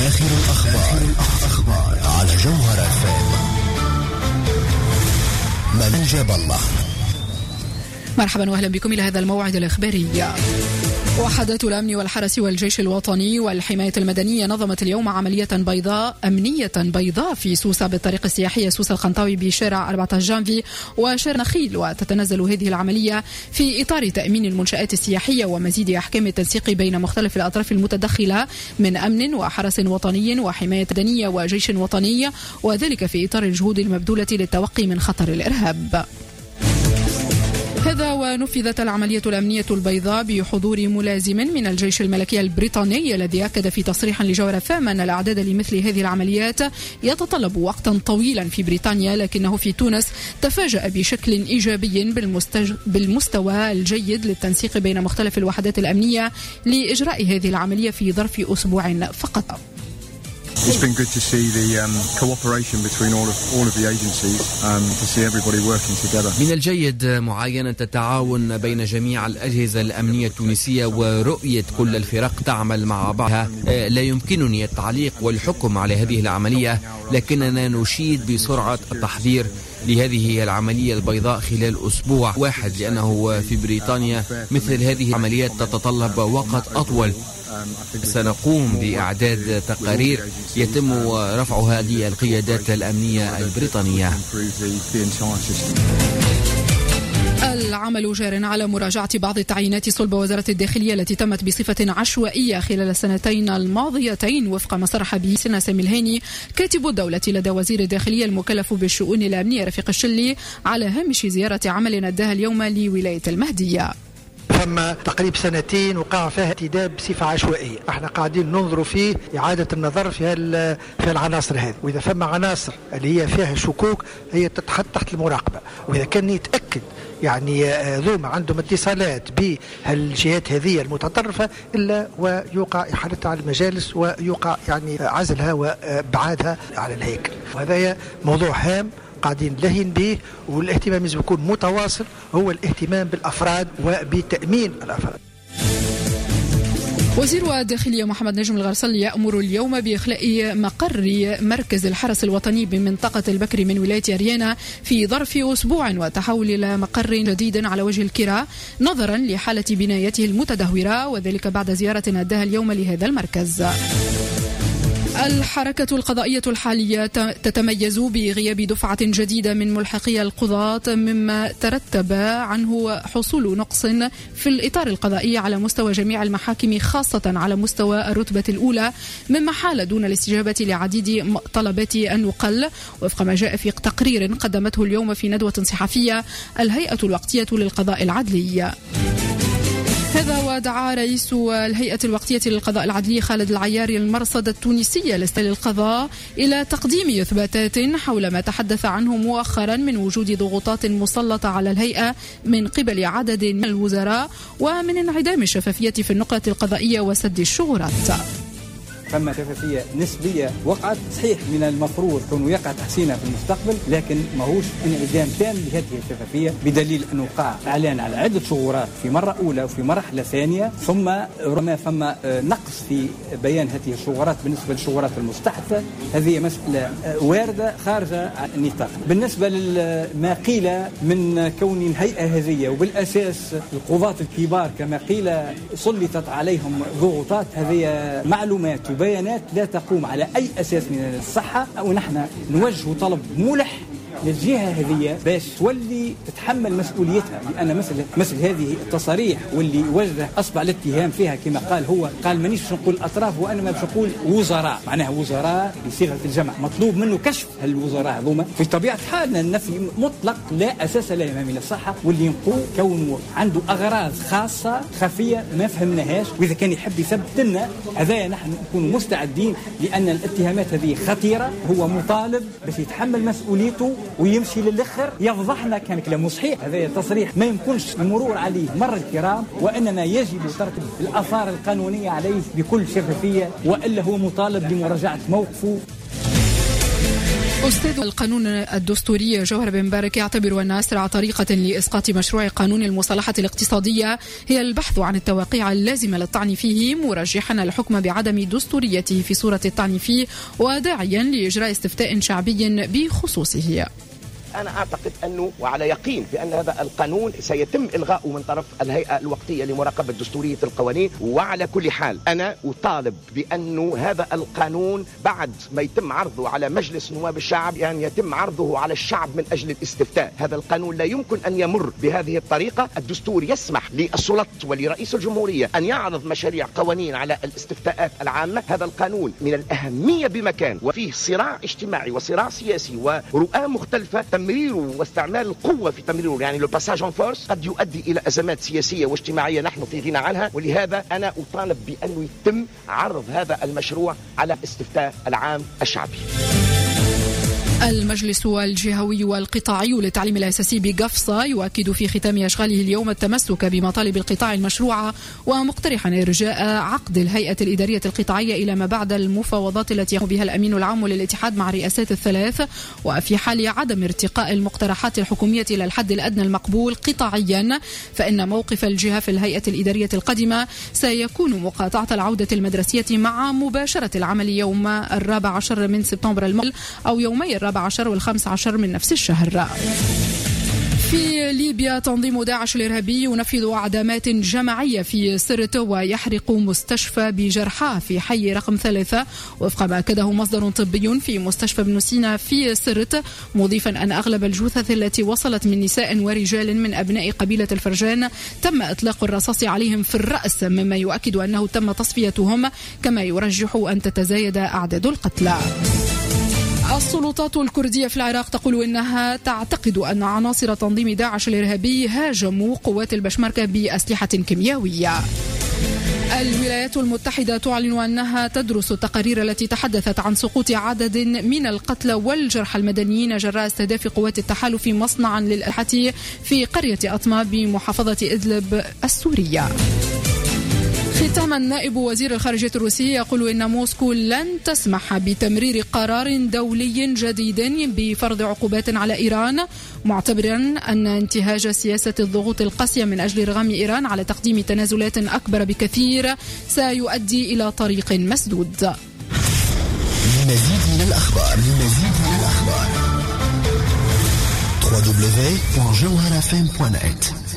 آخر الأخبار على جوهر FM. من جاب الله. مرحبا وأهلا بكم إلى هذا الموعد الإخباري. وحدات الأمن والحرس والجيش الوطني والحماية المدنية نظمت اليوم عملية أمنية بيضاء في سوسة بالطريق السياحية سوسة الخنطاوي بشارع 14 جانفي وشارع نخيل. وتتنزل هذه العملية في إطار تأمين المنشآت السياحية ومزيد أحكام التنسيق بين مختلف الأطراف المتدخلة من أمن وحرس وطني وحماية مدنية وجيش وطني، وذلك في إطار الجهود المبذولة للتوقي من خطر الإرهاب. هذا ونفذت العملية الأمنية البيضاء بحضور ملازم من الجيش الملكي البريطاني الذي أكد في تصريح لجوهر FM أن الأعداد لمثل هذه العمليات يتطلب وقتا طويلا في بريطانيا، لكنه في تونس تفاجأ بشكل إيجابي بالمستوى الجيد للتنسيق بين مختلف الوحدات الأمنية لإجراء هذه العملية في ظرف أسبوع فقط. It's been good to see the cooperation between all of the agencies to see everybody working together. من الجيد معاينة التعاون بين جميع الأجهزة الأمنية التونسية ورؤية كل الفرق تعمل مع بعضها. لا يمكنني التعليق والحكم على هذه العملية، لكننا نشيد بسرعة التحضير لهذه العملية البيضاء خلال أسبوع واحد، لأنه في بريطانيا مثل هذه العمليات تتطلب وقت أطول. سنقوم بإعداد تقارير يتم رفعها للقيادات الأمنية البريطانية. العمل جار على مراجعة بعض التعيينات صلب وزارة الداخلية التي تمت بصفة عشوائية خلال السنتين الماضيتين، وفق ما صرح به سنة سامي الهاني كاتب الدولة لدى وزير الداخلية المكلف بالشؤون الأمنية رفيق الشلي على هامش زيارة عمل أداها اليوم لولاية المهدية. ثم تقريب سنتين وقع فيها ارتداد بصفة عشوائية، احنا قاعدين ننظروا في إعادة النظر في العناصر هذه، وإذا فما عناصر اللي هي فيها شكوك هي تتحط تحت المراقبة، وإذا كان يتأكد يعني ذوما عندهم اتصالات بهالجهات هذه المتطرفة إلا ويوقع إحالتها على المجالس ويوقع يعني عزلها وابعادها على الهيكل. وهذا موضوع هام قاعدين لهين به، والاهتمام لازم يكون متواصل، هو الاهتمام بالأفراد وبتأمين الأفراد. وزير الداخلية محمد نجم الغرسل يأمر اليوم بإخلاء مقر مركز الحرس الوطني بمنطقة البكري من ولاية أريانا في ظرف أسبوع، وتحول إلى مقر جديد على وجه الكرة نظرا لحالة بنايته المتدهورة، وذلك بعد زيارة أداها اليوم لهذا المركز. الحركة القضائية الحالية تتميز بغياب دفعة جديدة من ملحقي القضاة، مما ترتب عنه حصول نقص في الإطار القضائي على مستوى جميع المحاكم، خاصة على مستوى الرتبة الأولى، مما حال دون الاستجابة لعديد طلبات النقل، وفق ما جاء في تقرير قدمته اليوم في ندوة صحفية الهيئة الوقتية للقضاء العدلي. هذا ودعا رئيس الهيئة الوقتية للقضاء العدلي خالد العياري المرصد التونسية للقضاء إلى تقديم إثباتات حول ما تحدث عنه مؤخرا من وجود ضغوطات مسلطة على الهيئة من قبل عدد من الوزراء، ومن انعدام الشفافية في النقلة القضائية وسد الشغورات. فما شفافية نسبية وقعت، صحيح من المفروض أنه يقع تحسينها في المستقبل، لكن ماهوش انعدام تام لهذه الشفافية، بدليل أنه وقع إعلان على عدة شغورات في مرة أولى وفي مرحلة ثانية، ثم ربما فما نقص في بيان هذه الشغورات بالنسبة للشغورات المستحدثة. هذه مسألة واردة خارجة عن النطاق. بالنسبة لما قيل من كون الهيئة هذه وبالأساس القضاة الكبار كما قيل سلطت عليهم ضغوطات، هذه معلومات بيانات لا تقوم على أي أساس من الصحة، ونحن نوجه طلب ملح للجهة هذه باش تولي تتحمل مسؤوليتها، لأن مثل هذه التصاريح واللي وجه أصبح الاتهام فيها كما قال هو، قال مانيش باش نقول أطراف وأنا باش نقول وزراء، معناها وزراء بصيغة الجمع، مطلوب منه كشف هالوزراء هذوما. في طبيعة حالنا النفي مطلق لا أساس له من الصحة، واللي نقول كونه عنده أغراض خاصة خفية ما فهمناهاش، وإذا كان يحب يثبت لنا هذايا نحن نكون مستعدين، لأن الاتهامات هذه خطيرة، هو مطالب باش يتحمل مسؤوليته ويمشي للآخر يفضحنا. كان كلامه صحيح، هذا تصريح ما يمكنش المرور عليه مر الكرام، وإنما يجب ترتب الآثار القانونية عليه بكل شفافية، وإلا هو مطالب بمراجعة موقفه. أستاذ القانون الدستوري جوهر بن مبارك يعتبر أن أسرع طريقة لإسقاط مشروع قانون المصالحة الاقتصادية هي البحث عن التواقيع اللازمة للطعن فيه، مرجحا الحكم بعدم دستوريته في صورة الطعن فيه، وداعيا لإجراء استفتاء شعبي بخصوصه. أنا أعتقد أنه وعلى يقين بأن هذا القانون سيتم إلغاؤه من طرف الهيئة الوقتية لمراقبة دستورية القوانين. وعلى كل حال أنا أطالب بأنه هذا القانون بعد ما يتم عرضه على مجلس نواب الشعب يعني يتم عرضه على الشعب من أجل الاستفتاء. هذا القانون لا يمكن أن يمر بهذه الطريقة. الدستور يسمح للسلطة ولرئيس الجمهورية أن يعرض مشاريع قوانين على الاستفتاءات العامة. هذا القانون من الأهمية بمكان، وفيه صراع اجتماعي وصراع سياسي ورؤى مختلفة. تمريره واستعمال القوة في تمريره يعني لو باساج اون فورس قد يؤدي إلى أزمات سياسية واجتماعية نحن في غنى عنها. ولهذا أنا أطالب بأنه يتم عرض هذا المشروع على استفتاء العام الشعبي. المجلس الجهوي والقطاعي للتعليم الأساسي بقفصة يؤكد في ختام أشغاله اليوم التمسك بمطالب القطاع المشروعة، ومقترحا إرجاء عقد الهيئة الإدارية القطاعية إلى ما بعد المفاوضات التي يقوم بها الأمين العام للاتحاد مع الرئاسات الثلاث. وفي حال عدم ارتقاء المقترحات الحكومية إلى الحد الأدنى المقبول قطاعيا، فإن موقف الجهة في الهيئة الإدارية القادمة سيكون مقاطعة العودة المدرسية مع مباشرة العمل يوم 14 من سبتمبر المقبل أو يومي 14 و15 من نفس الشهر. في ليبيا تنظيم داعش الإرهابي ينفذ أعدامات جماعية في سرت ويحرق مستشفى بجرحى في حي رقم 3 وفق ما أكده مصدر طبي في مستشفى ابن سينا في سرت، مضيفا أن أغلب الجثث التي وصلت من نساء ورجال من أبناء قبيلة الفرجان تم إطلاق الرصاص عليهم في الرأس، مما يؤكد أنه تم تصفيتهم، كما يرجح أن تتزايد أعداد القتلى. السلطات الكردية في العراق تقول إنها تعتقد أن عناصر تنظيم داعش الإرهابي هاجموا قوات البشمركة بأسلحة كيميائية. الولايات المتحدة تعلن أنها تدرس التقارير التي تحدثت عن سقوط عدد من القتلى والجرحى المدنيين جراء استهداف قوات التحالف مصنعا للأسلحة في قرية أطمة بمحافظة إدلب السورية. ختاما، نائب وزير الخارجية الروسي يقول إن موسكو لن تسمح بتمرير قرار دولي جديد بفرض عقوبات على إيران، معتبرا أن انتهاج سياسة الضغوط القاسية من أجل إرغام إيران على تقديم تنازلات أكبر بكثير سيؤدي إلى طريق مسدود. لمزيد من الأخبار www.jawharfm.net